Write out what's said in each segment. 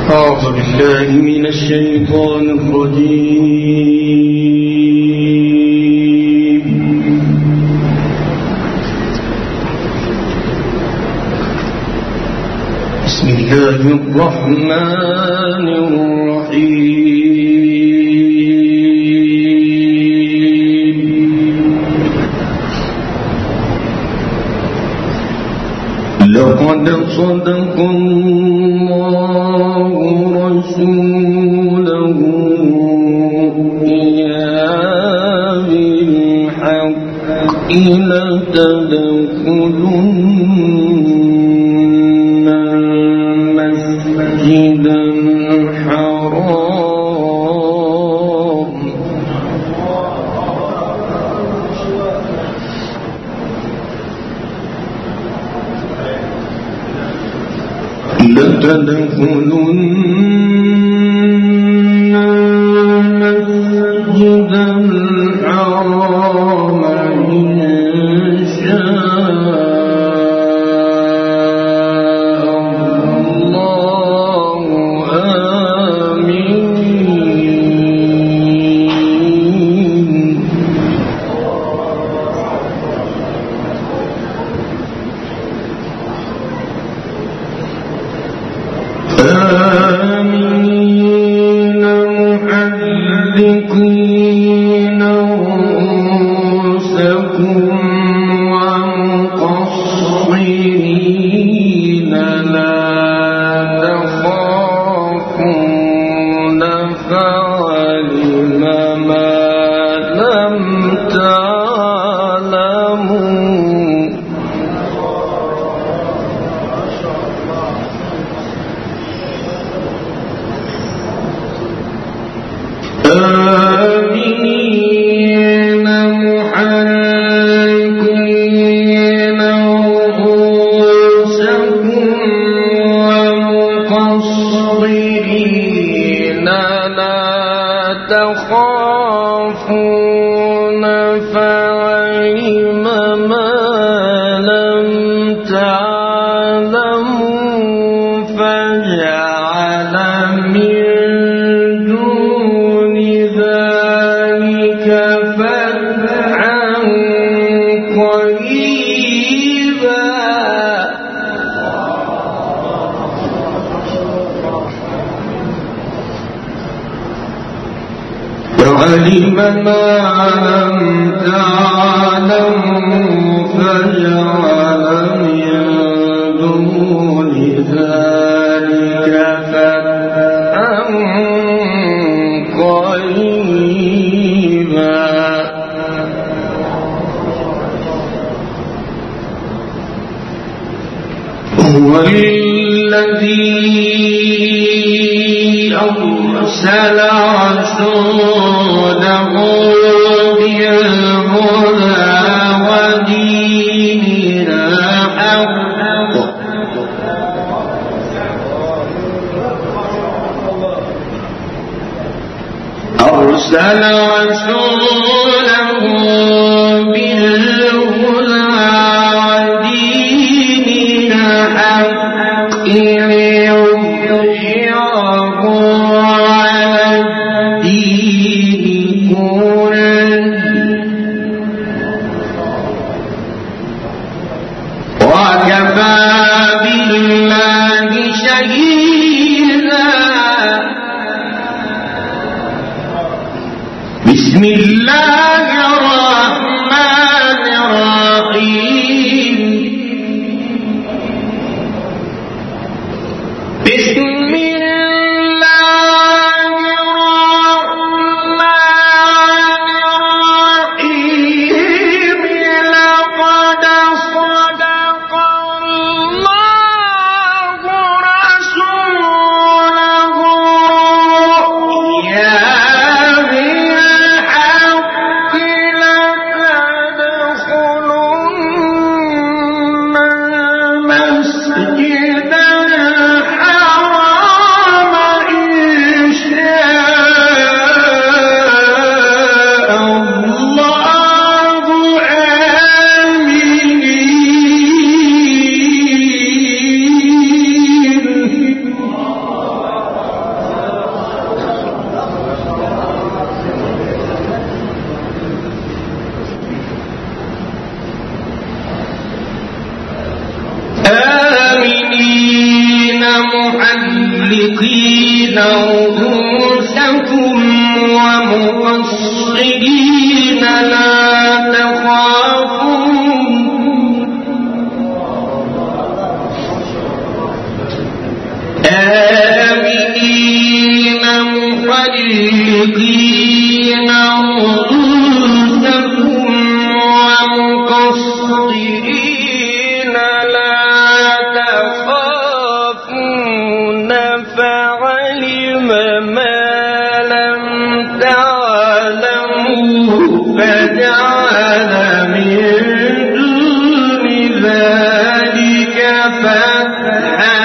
أعوذ بالله من الشيطان الرجيم. بسم الله الرحمن الرحيم. لقد صدق الله رسوله بالحق لتدخلن المسجد الحرام إن شاء الله آمين. آمين محلقين رؤوسكم ومقصرين لا تخافون فعلم ما لم تعلموا آمين محلقين رؤوسكم ومقصرين لا تخافون فعلم ما لم تعلموا فجعل من دون ذلك فتحا قريبا فعلم ما لم تعلموا فجعل من دون ذلك فتحا قريبا هو الذي أرسل رسوله بالهدى ودين الحق أرسل رسوله بالهدى ودين الحق ليظهره على الدين كله وكفى بالله شهيدا. بسم الله الرحمن الرحيم. بسم الله الرحمن الرحيم. لقد صدق الله رسوله بالحق لتدخلن المسجد الحرام محلقين رؤوسكم ومقصرين لا تخافون آمنين محلقين رؤوسكم ومقصرين لا تخافون فعلم ما لم تعلموا فجعل من دون ذلك فتحا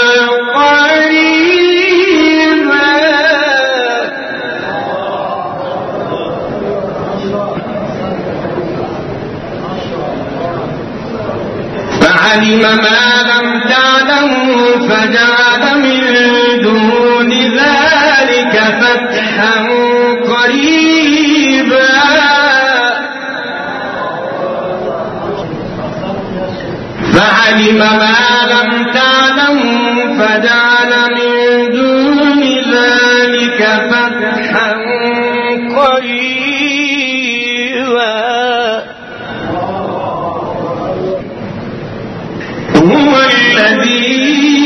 قريبا فعلم ما لم تعلموا فجعل من دون ذلك فتحا قريبا فعلم ما لم تعلموا فجعل من دون ذلك فتحا قريبا هو الذي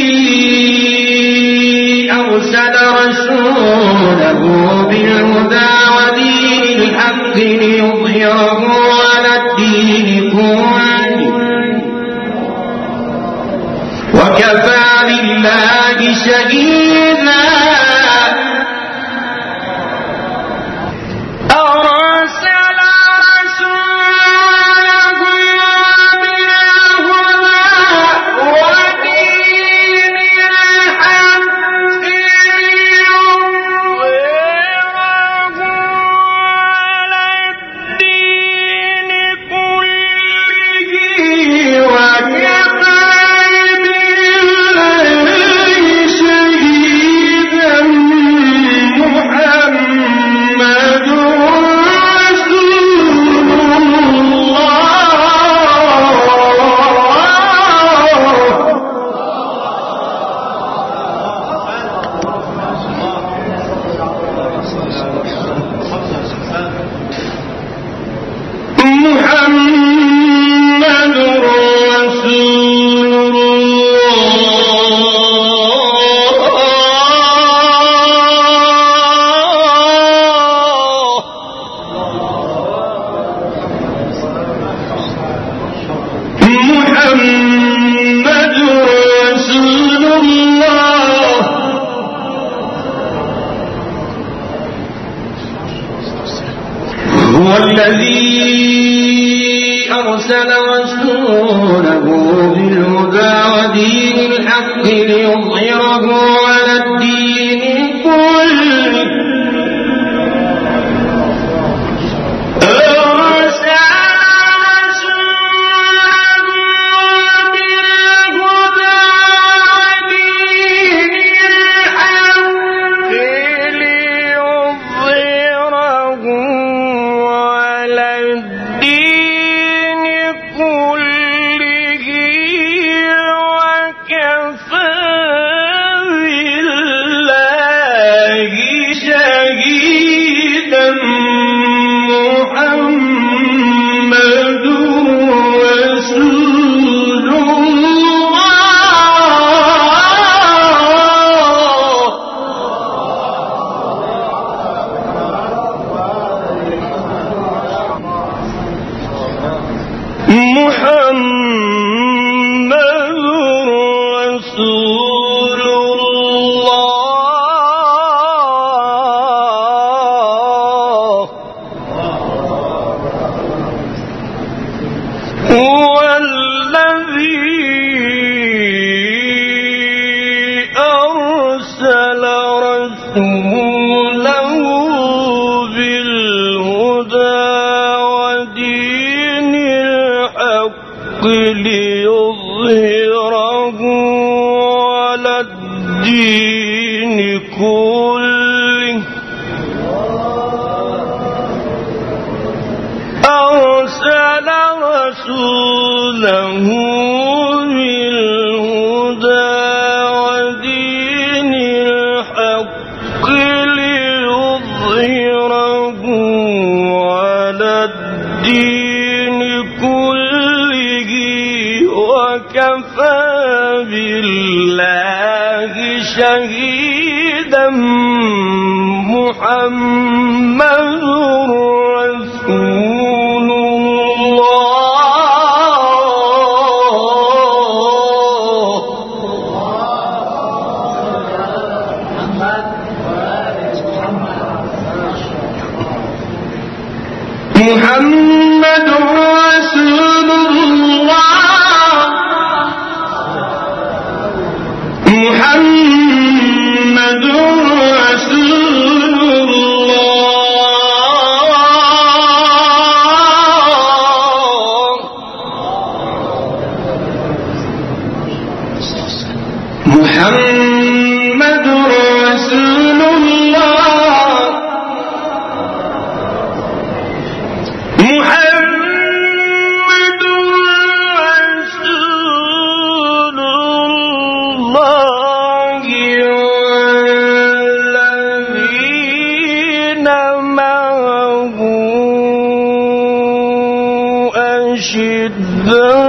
أرسل رسوله بالهدى ودين الحق ليظهره على الدين كله وكفى بالله شهيدا أرسل رسوله بالهدى ودين الحق ليظهره على الدين كله وكفى الذي أرسل رسوله بالهدى ودين الحق ليظهره على الدين كله ليظهره على الدين كله أرسل رسوله بالهدى ودين شهيدا محمد رسول محمد رسول الله محمد رسول الله محمد رسول الله محمد رسول الله والذين معه أشداء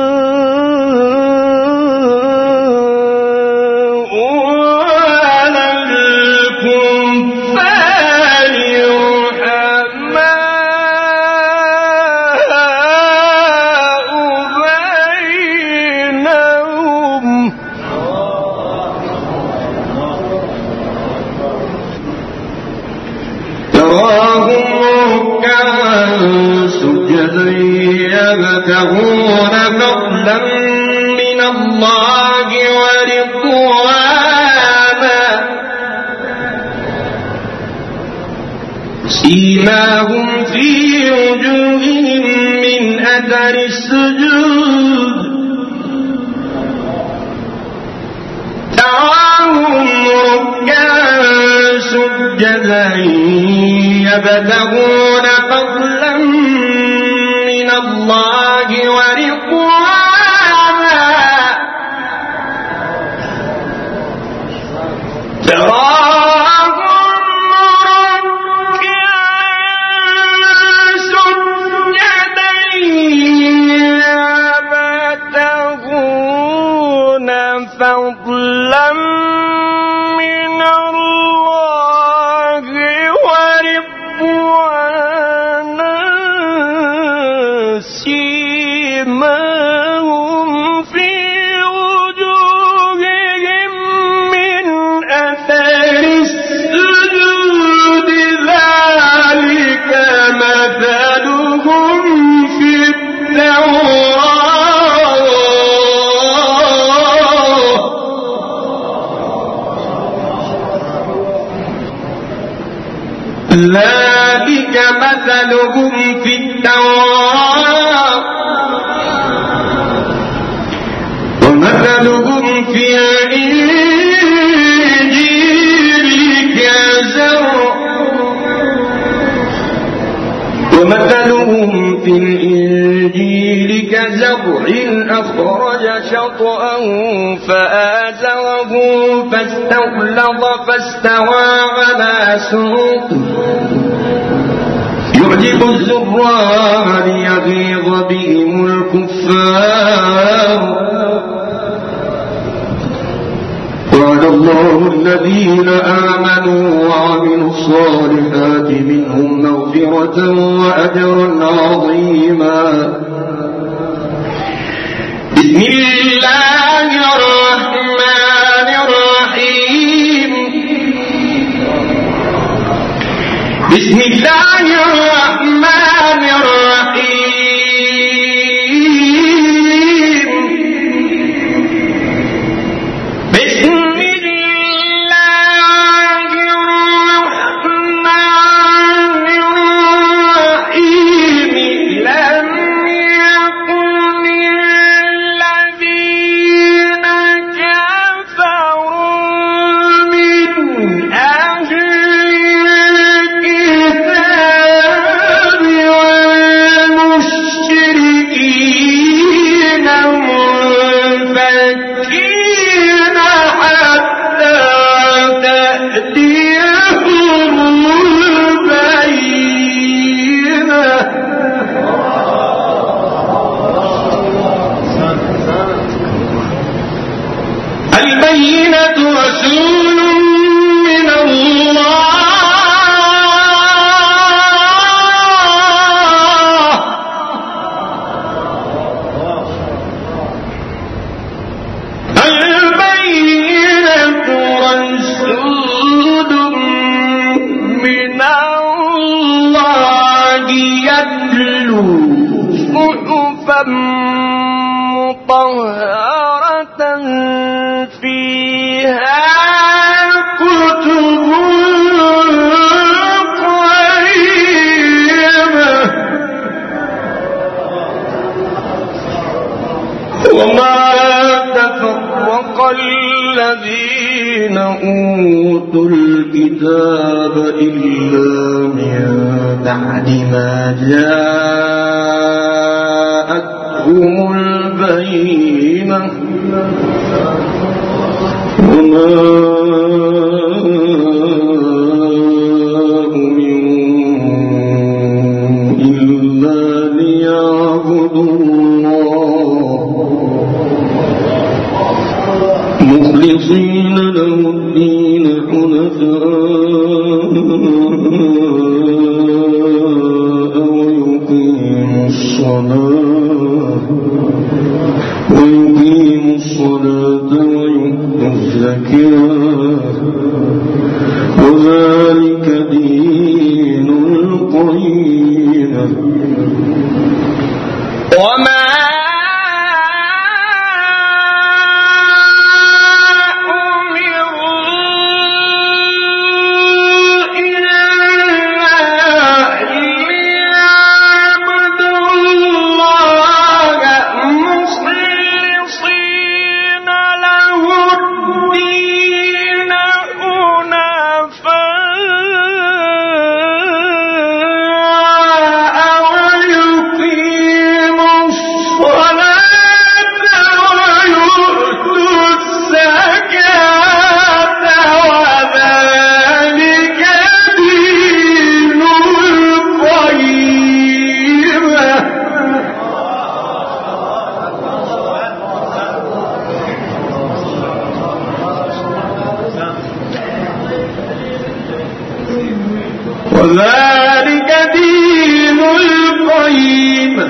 يبتغون فضلا من الله ورضوانا سيماهم في وجوههم من أثر السجود تراهم ركعا سجدا يبتغون فضلا من الله ورضوانا تراهم ركعا سجدا يبتغون فضلا من الله ورضوانا سيماهم في وجوههم من أثر السجود ذلك مثلهم في التوراة ذلك مثلهم في التوراة ومثلهم في الإنجيل كزرع أخرج شطأه فآزره فاستغلظ فاستوى على سوقه يعجب الزراع ليغيظ بهم الكفار وعد الله الذين آمنوا وعملوا الصالحات منهم مغفرة وأجرا عظيما. بسم الله الرحمن الرحيم. بسم الله الرحمن الرحيم. بسم الله الرحمن الرحيم. لم يكن الذين كفروا من أهل الكتاب مطهرة فيها كتب قيمة وما تفرق الذين أوتوا الكتاب إلا من بعد ما جاءتهم البينة وما أمروا إلا ليعبدوا الله مخلصين له الدين حنفاء ويقيموا الصلاة ويؤتوا الزكاة وذلك دين القيمة وما وذلك دين القيمة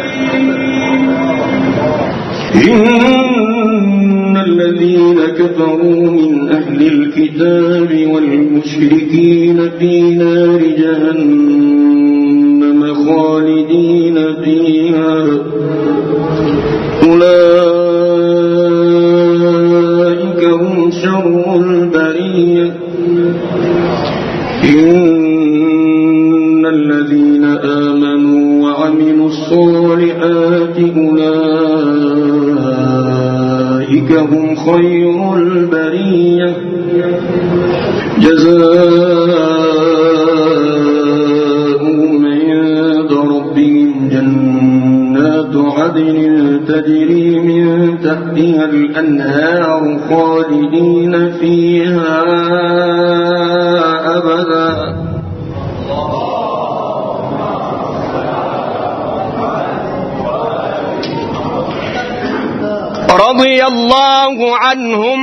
إن الذين كفروا من أهل الكتاب والمشركين في نار جهنم خالدين فيها أولئك هم شر البرية الذين آمنوا وعملوا الصالحات أولئك هم خير البرية جزاؤهم عند ربهم جنات عدن تجري من تحتها الأنهار خالدين فيها أبدا رضي الله عنهم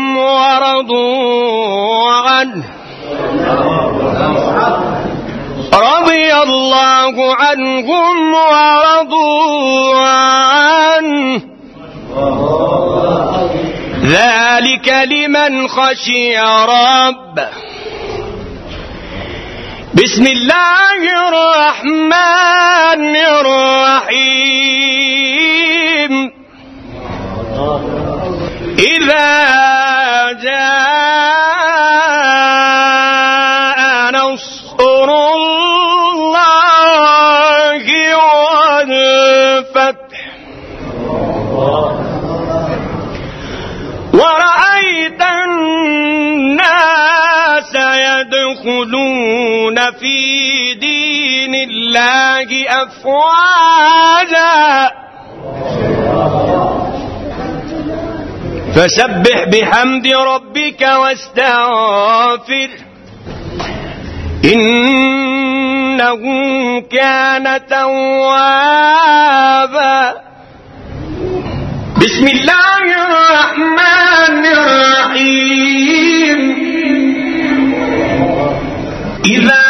ورضوا عنه رضي الله عنهم ورضوا عنه ذلك لمن خشي ربه بسم الله الرحمن الرحيم إذا جاء نصر الله والفتح ورأيت الناس يدخلون في دين الله أفواجا فسبح بحمد ربك واستغفر إنه كان توابا بسم الله الرحمن الرحيم إذا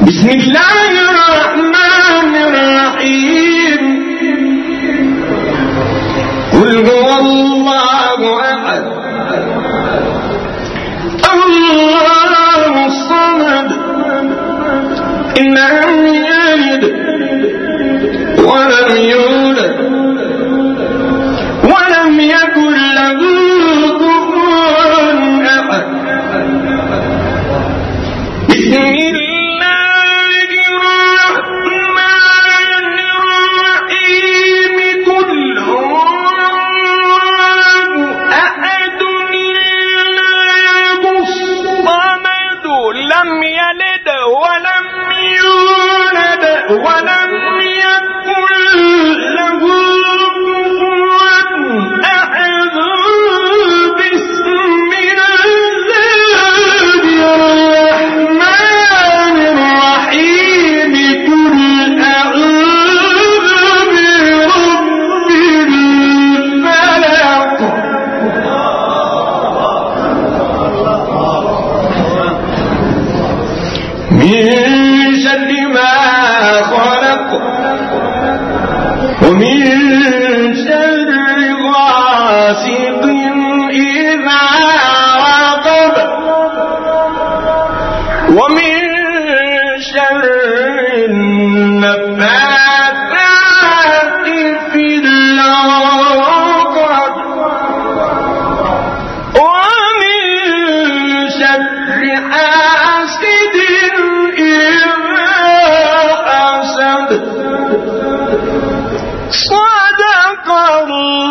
بسم الله الرحمن الرحيم قل هو الله أحد الله الصمد لم يلد ولم يولد ولم يكن له كفوا أحد بسم الله الرحمن الرحيم قل هو الله أحد الله الصمد لم يلد ولم يولد ولم يكن له كفوا أحد بسم الله الرحمن الرحيم قل أعوذ برب الفلق من شر ما خلق ومن شر غاسق إذا وقب ومن شر النفاثات في العقد ومن شر حاسد صدق الله